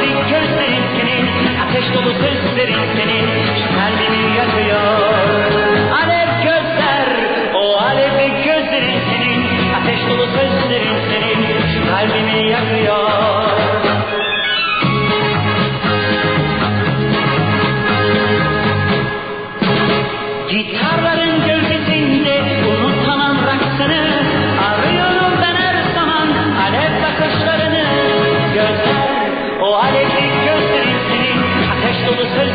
alevli gözlerin senin, ateş dolu sözlerin senin, şu kalbimi yakıyor. Alev gözler, o alevli gözlerin senin, ateş dolu sözlerin senin, şu kalbimi yakıyor. Gitarların gölgesinde unutamam raksını, arıyorum ben her zaman alev bakışlarını. Gözler, o alevli gözlerin senin, ateş dolu söz